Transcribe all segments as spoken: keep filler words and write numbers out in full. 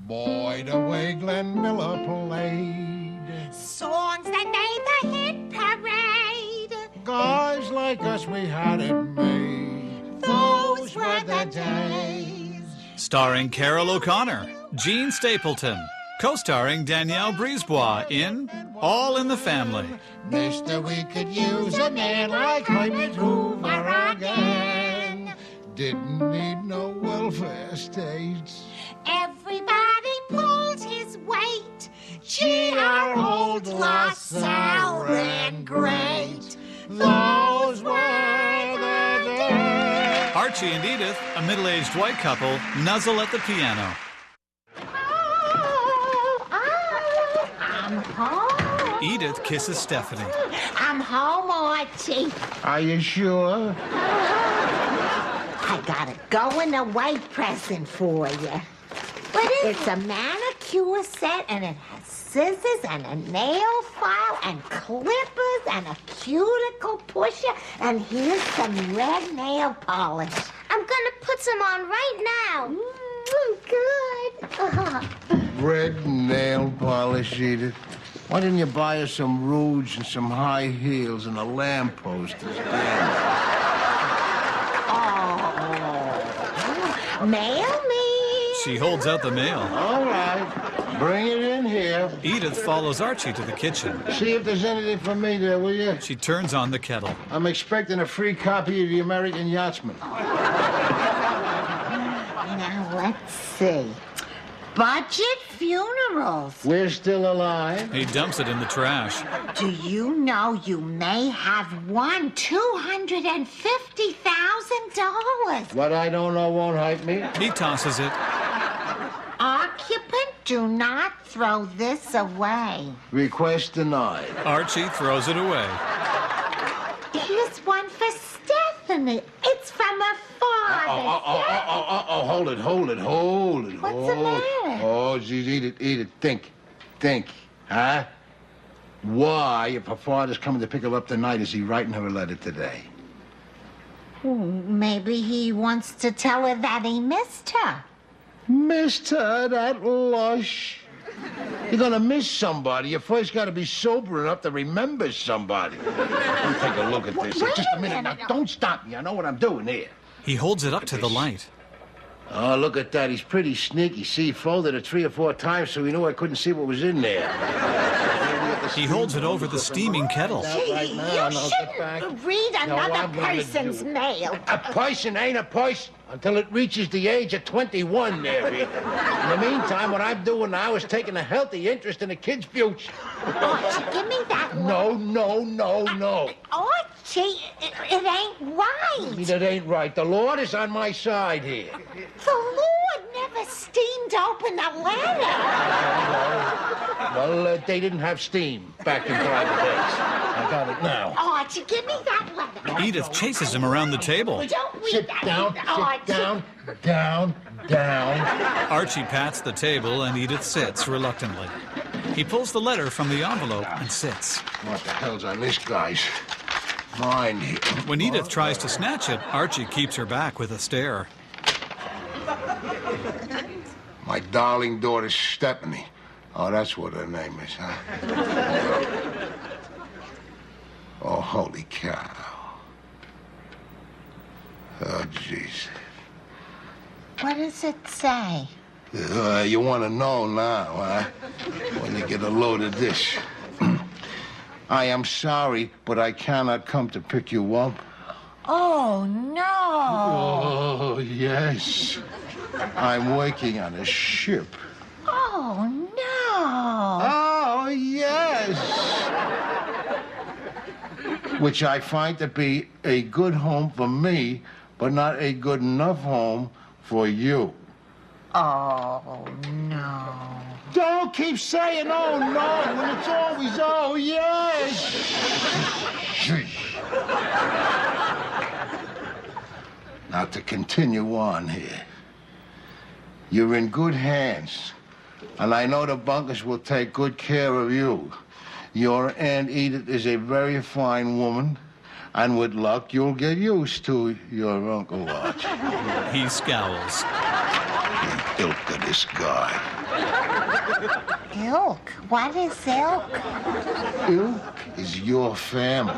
Boy, the way Glenn Miller played. Songs that made the hit parade. Guys like us, we had it made. Those were the days. Starring Carol O'Connor, Gene Stapleton. Co-starring Danielle Brisebois in All in the Family. Mister, we could use a man like Herbert Hoover again. Didn't need no welfare states. Everybody pulled his weight. Gee, our old LaSalle ran great. Those were the days. Archie and Edith, a middle-aged white couple, nuzzle at the piano. I'm home. Edith kisses Stephanie. I'm home, Archie. Are you sure? I got a going-away present for you. What is it's it? a manicure set, and it has scissors and a nail file and clippers and a cuticle pusher, and here's some red nail polish. I'm gonna put some on right now. Mm, good. Red nail polish, Edith. Why didn't you buy us some rouge and some high heels and a lamppost instead? Oh, mail me. She holds out the mail. All right, bring it in here. Edith follows Archie to the kitchen. See if there's anything for me there, will you? She turns on the kettle. I'm expecting a free copy of the American Yachtsman. Now, let's see. Budget funerals. We're still alive. He dumps it in the trash. Do you know you may have won two hundred fifty thousand dollars? What I don't know won't hype me. He tosses it. Occupant, do not throw this away. Request denied. Archie throws it away. Here's one for Stephanie. It's from her father. Oh, oh, oh, oh, oh, oh, oh, hold it, hold it, hold it. What's hold. the matter? Oh, geez, eat it, eat it. Think, think, huh? Why, if her father's coming to pick her up tonight, is he writing her a letter today? Maybe he wants to tell her that he missed her. Missed her, that lush. You're gonna miss somebody. You first gotta be sober enough to remember somebody. Let me take a look at this. Wait Just a minute. minute. Now, don't stop me. I know what I'm doing here. He holds it up to the light. Oh, look at that. He's pretty sneaky. See, he folded it three or four times so he knew I couldn't see what was in there. He holds it over the steaming kettle. Gee, right now, you no, get back. shouldn't read No, another I'm gonna person's do it. mail. A person ain't a person until it reaches the age of twenty-one there, Edith. In the meantime, what I'm doing now is taking a healthy interest in the kid's future. Archie, give me that one. No, no, no, no. Archie, it, it ain't right. That ain't right. The Lord is on my side here. The Lord never steamed open a letter. Well, uh, they didn't have steam back in private days. I got it now. Archie, give me that letter. Edith chases him around the table. Don't read Sit that. down, Archie. sit down, down, down. Archie pats the table and Edith sits reluctantly. He pulls the letter from the envelope and sits. What the hell's on this guy's mind here? When Edith tries to snatch it, Archie keeps her back with a stare. My darling daughter, Stephanie. Oh, that's what her name is, huh? Oh, holy cow. Oh, jeez. What does it say? Uh, you want to know now, huh? When you get a load of this. I am sorry, but I cannot come to pick you up. Oh, no. Oh, yes. I'm working on a ship. Oh, no. Oh, yes. Which I find to be a good home for me, but not a good enough home for you. Oh, no. Don't keep saying, oh, no, when it's always, oh, yes. Now, to continue on here. You're in good hands, and I know the Bunkers will take good care of you. Your Aunt Edith is a very fine woman, and with luck, you'll get used to your Uncle Archie. He scowls. ilk of this guy. Ilk? What is ilk? Ilk is your family.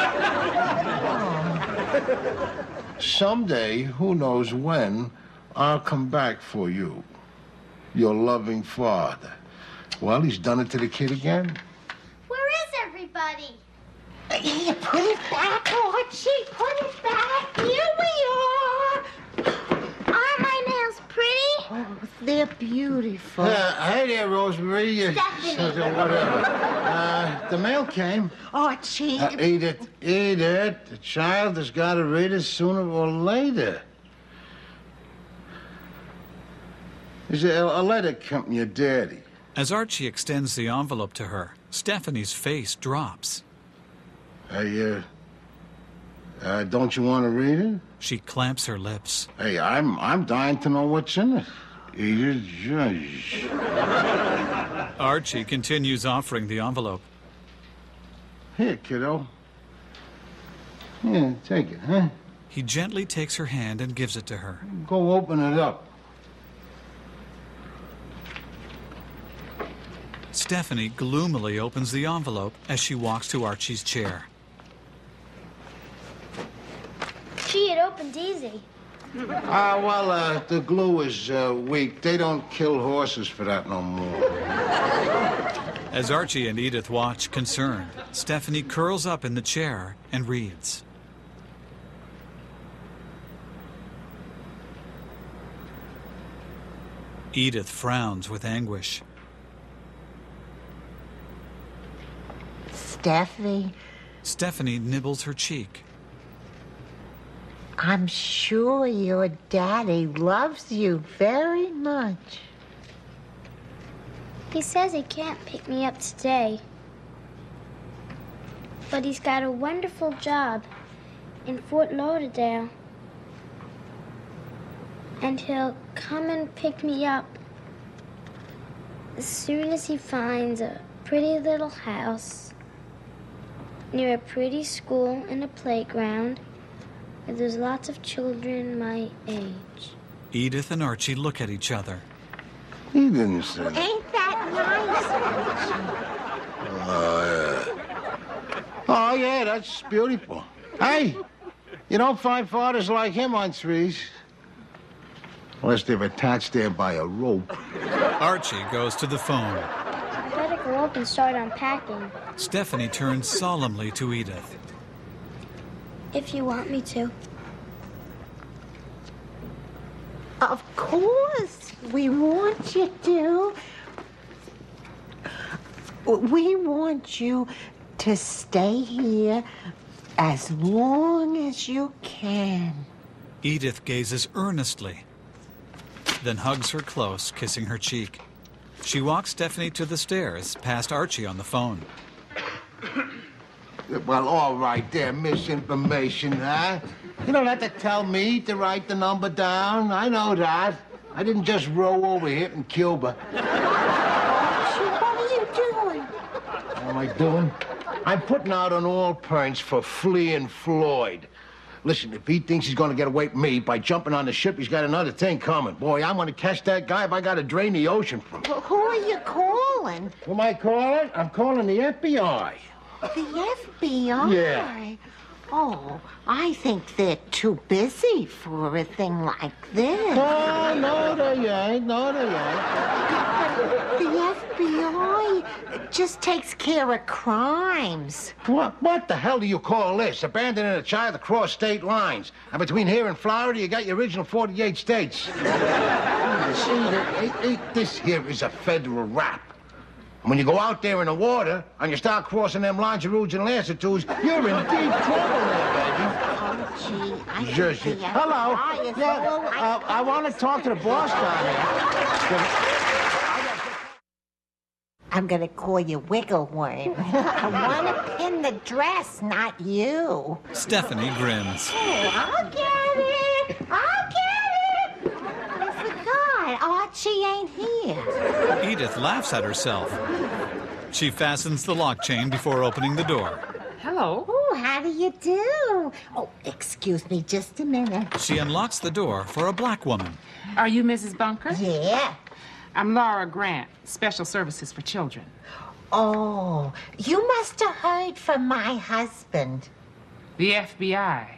Someday, who knows when, I'll come back for you. Your loving father. Well, he's done it to the kid again. Where is everybody? Here, put it back, Archie. Put it back. Here we are. Are my nails pretty? Oh, they're beautiful. Uh, hey there, Rosemary. Uh, Stephanie. so- so whatever. Uh, the mail came. Archie. Uh, eat it, eat it. The child has got to read it sooner or later. Is it a, a letter come from your daddy? As Archie extends the envelope to her, Stephanie's face drops. Hey, uh, uh, don't you want to read it? She clamps her lips. Hey, I'm I'm dying to know what's in it. Eat it, judge. Archie continues offering the envelope. Here, kiddo. Yeah, take it, huh? He gently takes her hand and gives it to her. Go open it up. Stephanie gloomily opens the envelope as she walks to Archie's chair. Gee, it opened easy. Ah, well, uh, the glue is uh, weak. They don't kill horses for that no more. As Archie and Edith watch, concerned, Stephanie curls up in the chair and reads. Edith frowns with anguish. Stephanie, Stephanie nibbles her cheek. I'm sure your daddy loves you very much. He says he can't pick me up today. But he's got a wonderful job in Fort Lauderdale. And he'll come and pick me up as soon as he finds a pretty little house near a pretty school and a playground where there's lots of children my age. Edith and Archie look at each other. He didn't say that. Ain't that nice, Archie? Oh, yeah. Oh, yeah, that's beautiful. Hey, you don't find fathers like him on trees. Unless they're attached there by a rope. Archie goes to the phone. I better go up and start unpacking. Stephanie turns solemnly to Edith. If you want me to. Of course, we want you to. We want you to stay here as long as you can. Edith gazes earnestly, then hugs her close, kissing her cheek. She walks Stephanie to the stairs, past Archie on the phone. Well, all right there, misinformation, huh? You don't have to tell me to write the number down. I know that. I didn't just roll over here in Cuba. Archie, what are you doing? What am I doing? I'm putting out an all prints for Flea and Floyd. Listen, if he thinks he's going to get away with me by jumping on the ship, he's got another thing coming. Boy, I'm going to catch that guy if I got to drain the ocean from him. Well, who are you calling? Who am I calling? I'm calling the F B I. The F B I? Yeah. Oh, I think they're too busy for a thing like this. Oh, no, they ain't. No, they ain't. The F B I just takes care of crimes. What, what the hell do you call this? Abandoning a child across state lines. And between here and Florida, you got your original forty-eight states. See, it, it, this here is a federal rap. And when you go out there in the water and you start crossing them longitudes and latitudes, you're in deep trouble there, Oh, gee, I think Just, the F B I hello. is Yeah, all right. uh, I want to talk to the boss down there. I'm gonna call you Wiggle Worm. I want to pin the dress, not you. Stephanie grins. Oh, I'll get it. I'll get it. I forgot. Archie ain't here. Edith laughs at herself. She fastens the lock chain before opening the door. Hello. Oh, how do you do? Oh, excuse me just a minute. She unlocks the door for a black woman. Are you Missus Bunker? Yeah. I'm Laura Grant, Special Services for Children. Oh, you must have heard from my husband. The F B I.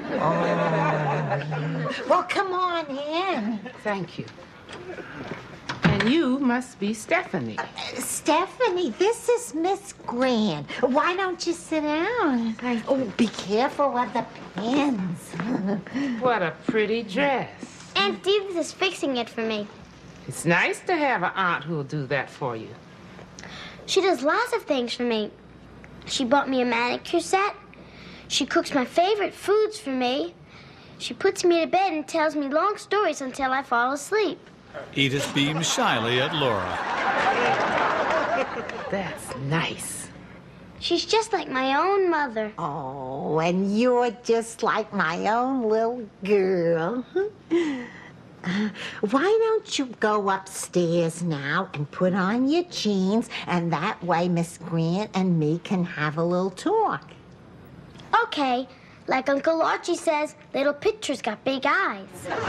Oh, well, come on in. Thank you. And you must be Stephanie. Uh, Stephanie, this is Miss Grant. Why don't you sit down? Oh, be careful of the pins. What a pretty dress. Aunt Edith is fixing it for me. It's nice to have an aunt who'll do that for you. She does lots of things for me. She bought me a manicure set. She cooks my favorite foods for me. She puts me to bed and tells me long stories until I fall asleep. Edith beams shyly at Laura. That's nice. She's just like my own mother. Oh, and you're just like my own little girl. Uh, why don't you go upstairs now and put on your jeans, and that way Miss Grant and me can have a little talk. Okay, like Uncle Archie says, little pictures got big eyes.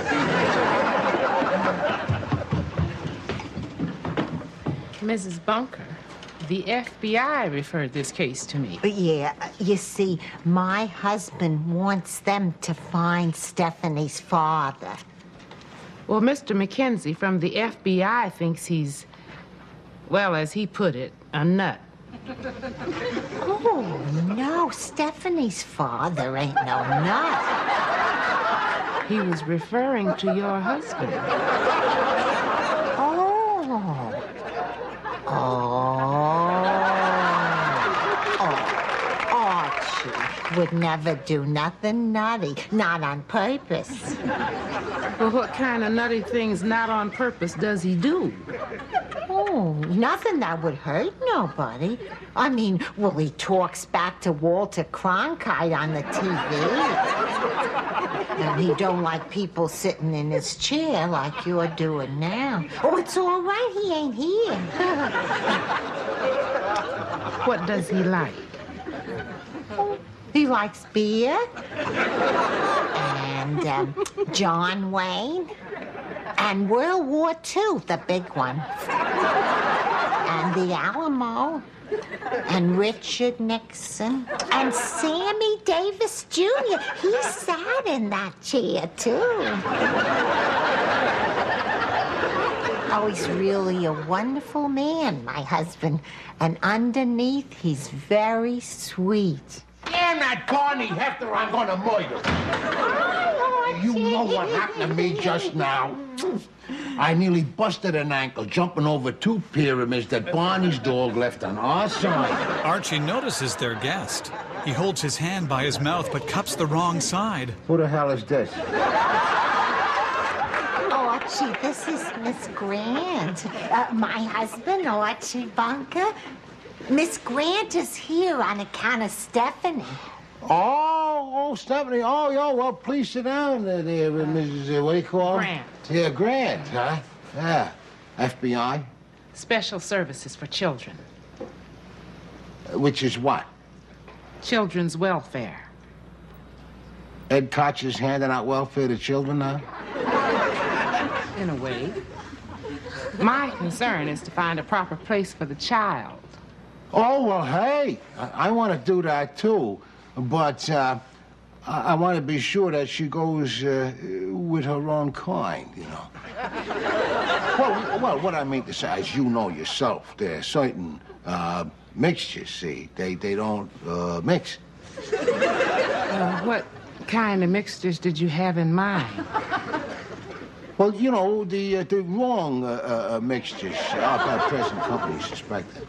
Missus Bunker, the F B I referred this case to me. Yeah, you see, my husband wants them to find Stephanie's father. Well, Mister McKenzie from the F B I thinks he's, well, as he put it, a nut. Oh, no, Stephanie's father ain't no nut. He was referring to your husband. Oh. Oh. Oh, Archie would never do nothing nutty, not on purpose. Well, what kind of nutty things not on purpose does he do? Oh, nothing that would hurt nobody. I mean, well, he talks back to Walter Cronkite on the T V. And he don't like people sitting in his chair like you're doing now. Oh, it's all right, he ain't here. What does he like? He likes beer. And um, John Wayne. And World War Two, the big one. And the Alamo. And Richard Nixon. And Sammy Davis Junior He sat in that chair, too. Oh, he's really a wonderful man, my husband. And underneath, he's very sweet. Damn that Barney Hefner, I'm gonna murder. Hi, You know what happened to me just now? I nearly busted an ankle jumping over two pyramids that Barney's dog left on our side. Archie notices their guest. He holds his hand by his mouth but cups the wrong side. Who the hell is this? Archie, this is Miss Grant. Uh, my husband, Archie Bunker. Miss Grant is here on account of Stephanie. Oh, oh, Stephanie. Oh, yo, well, please sit down there, there Missus Uh, what do you call her? Grant. Yeah, Grant, huh? Yeah. F B I? Special Services for Children. Which is what? Children's welfare. Ed Koch is handing out welfare to children now? In a way. My concern is to find a proper place for the child. Oh, well, hey, I, I want to do that, too. But uh, I, I want to be sure that she goes uh, with her own kind, you know. well, well, what I mean to say, as you know yourself, there are certain uh, mixtures, see, they, they don't uh, mix. Uh, what kind of mixtures did you have in mind? Well, you know, the uh, the wrong uh, uh, mixtures our present company suspected.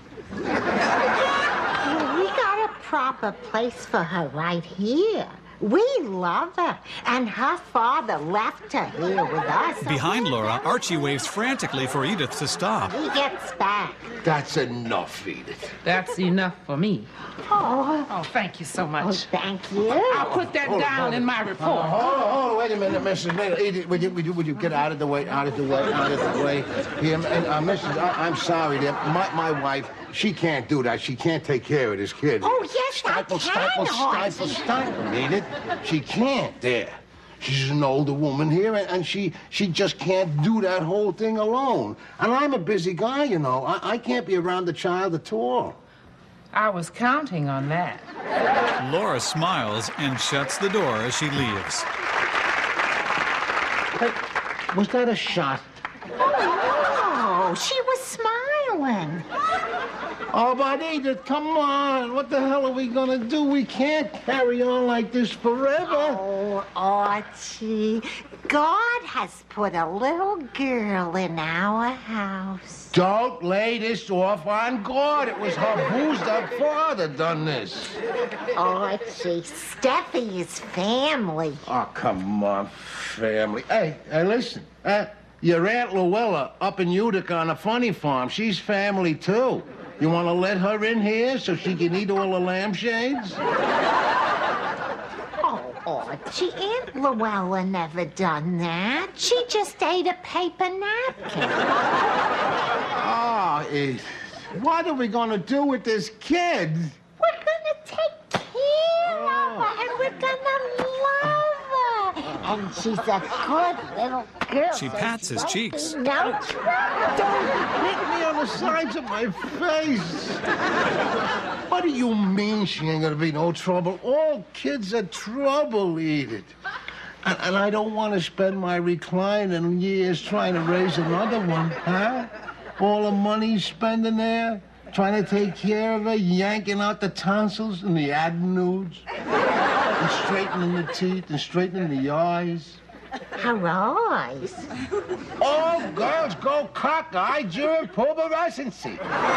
Well, we got a proper place for her right here. We love her. And her father left her here with us. Behind Laura, Archie waves frantically for Edith to stop. He gets back. That's enough, Edith. That's enough for me. Oh, Oh, thank you so oh much. thank you. I'll put that Hold it, down hold in it. my report. Hold on, hold on, wait a minute, Missus Edith, would you, would you, would you get out of the way, out of the way, out of the way? Here, and, uh, Missus I, I'm sorry, dear. My, my wife, she can't do that. She can't take care of this kid. Oh, yes, stifle, I can, stifle, Archie. stifle, stifle, Edith. She can't there. She's an older woman here, and, and she she just can't do that whole thing alone. And I'm a busy guy, you know. I, I can't be around the child at all. I was counting on that. Laura smiles and shuts the door as she leaves. Hey, was that a shot? Oh, she was smiling. Oh, but Edith, come on. What the hell are we gonna do? We can't carry on like this forever. Oh, Archie, God has put a little girl in our house. Don't lay this off on God. It was her boozed-up father done this. Archie, Steffi is family. Oh, come on, family. Hey, hey, listen. Uh, your Aunt Luella up in Utica on a funny farm, she's family, too. You want to let her in here so she can eat all the lampshades? Oh, Archie, Aunt Luella never done that. She just ate a paper napkin. Oh, Edith, what are we going to do with this kid? We're gonna take care of her, and we're gonna love her. And she's a good little girl. She so pats his won't cheeks. be No trouble. Hit me on the sides of my face. What do you mean she ain't gonna be no trouble? All kids are trouble, Edith. And, and I don't want to spend my reclining years trying to raise another one, huh? All the money spending there, trying to take care of her, yanking out the tonsils and the adenoids, and straightening the teeth and straightening the eyes. Her eyes. All girls go cockeyed during pubescency.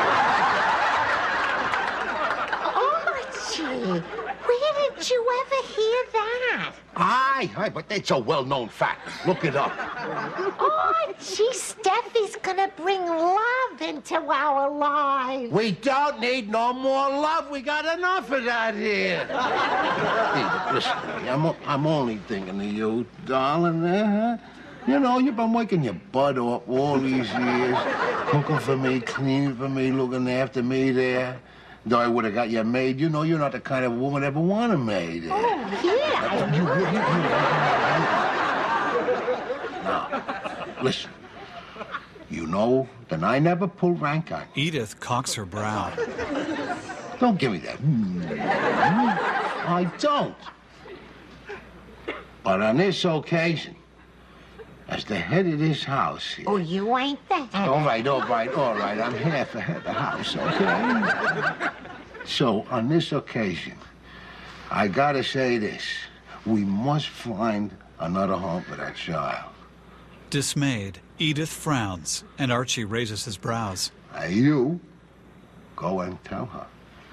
Archie, where did you ever hear that? Aye, aye, but it's a well-known fact. Look it up. Archie, Steffi's gonna bring love into our lives. We don't need no more love. We got enough of that here. Hey, listen, I'm, o- I'm only thinking of you, darling. Uh-huh. You know, you've been working your butt off all these years, cooking for me, cleaning for me, looking after me there. Though I would have got you a maid, you know you're not the kind of woman that ever want a maid. Oh, yeah. You, you, you, now, listen. You know that I never pull rank on you. Edith cocks her brow. Don't give me that. I don't. But on this occasion, as the head of this house here... Oh, you ain't the head. All right, all right, all right. I'm half the head of the house, okay? So, on this occasion, I gotta say this. We must find another home for that child. Dismayed, Edith frowns, and Archie raises his brows. Now, you go and tell her.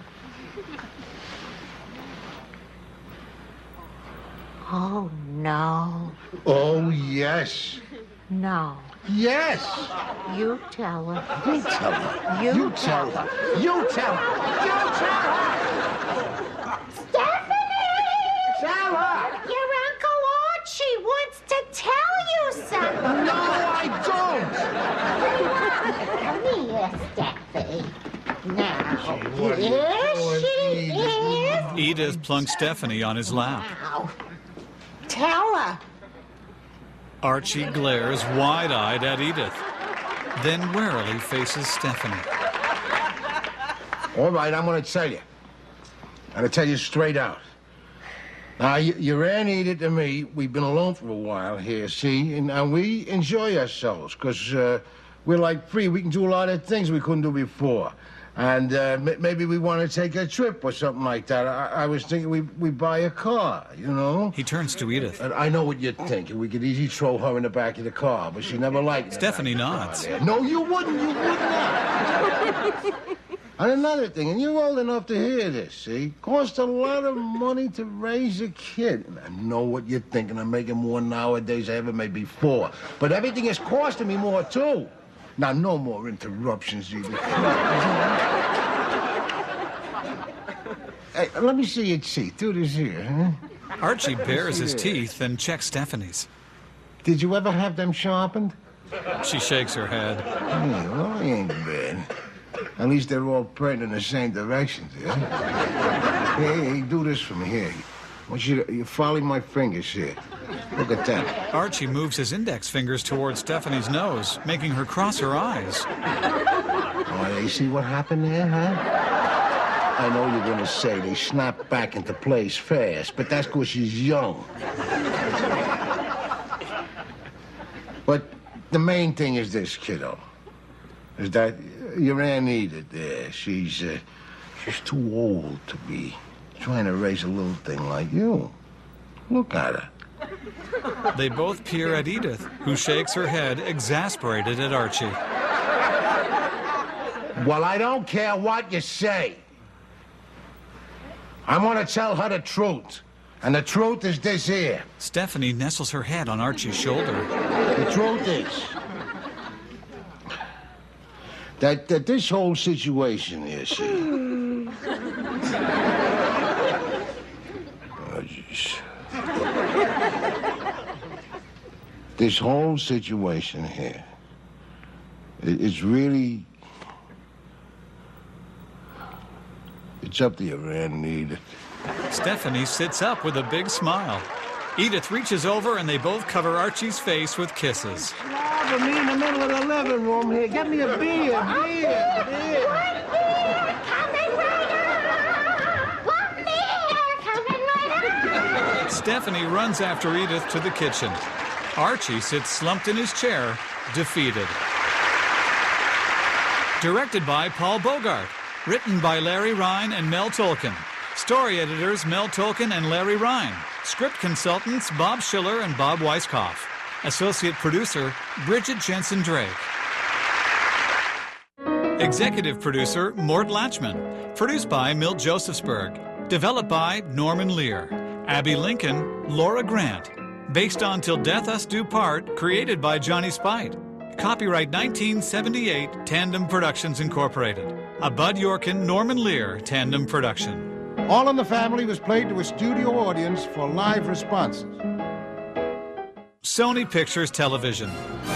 Oh, no. Oh, yes. No. Yes. You tell her. You tell her. You You tell her. You tell her. You tell her. Stephanie! Tell her. Your Uncle Archie wants to tell you something. No, I Come here, Steffi. Now, what are you here doing, she is. Edith plunks Stephanie on his lap. Now, tell her. Archie glares wide-eyed at Edith, then warily faces Stephanie. don't. All right, I'm going to tell you. I'm going to tell you straight out. Now, you, your Aunt Edith and me, we've been alone for a while here, see? And, and we enjoy ourselves, because uh, we're, like, free. We can do a lot of things we couldn't do before. And uh, m- maybe we want to take a trip or something like that. I, I was thinking we we buy a car, you know? He turns to Edith. And I know what you're thinking. We could easily throw her in the back of the car, but she never liked it. Stephanie nods. No, you wouldn't. You would not. And another thing, and you're old enough to hear this, see? Costs a lot of money to raise a kid. And I know what you're thinking. I'm making more nowadays than I ever made before. But everything is costing me more, too. Now, no more interruptions, Edith. Hey, let me see your teeth. Do this here, huh? Archie bares his teeth and checks Stephanie's. Did you ever have them sharpened? She shakes her head. Yeah, well, they ain't bad. At least they're all pointing in the same direction, yeah? Hey, hey, do this for me here. I want you to you follow my fingers here. Look at that. Archie moves his index fingers towards Stephanie's nose, making her cross her eyes. Oh, you see what happened there, huh? I know you're gonna say they snapped back into place fast, but that's because she's young. But the main thing is this, kiddo, is that your Aunt Edith there, she's, uh, she's too old to be trying to raise a little thing like you. Look at her. They both peer at Edith, who shakes her head, exasperated at Archie. Well, I don't care what you say. I want to tell her the truth. And the truth is this here. Stephanie nestles her head on Archie's shoulder. The truth is that, that this whole situation here, see... Oh, jeez. This whole situation here, it, it's really... It's up to you, Aunt Edith. Stephanie sits up with a big smile. Edith reaches over and they both cover Archie's face with kisses. Robert, me in the middle of the living room here. Get me a beer, beer, beer. One beer coming right up! One beer coming right up! Stephanie runs after Edith to the kitchen. Archie sits slumped in his chair, defeated. Directed by Paul Bogart. Written by Larry Ryan and Mel Tolkien. Story editors Mel Tolkien and Larry Ryan. Script consultants Bob Schiller and Bob Weisskopf. Associate producer Bridget Jensen Drake. Executive producer Mort Lachman. Produced by Milt Josephsberg. Developed by Norman Lear. Abby Lincoln, Laura Grant. Based on Till Death Us Do Part, created by Johnny Spite. Copyright nineteen seventy-eight, Tandem Productions Incorporated. A Bud Yorkin, Norman Lear tandem production. All in the Family was played to a studio audience for live responses. Sony Pictures Television.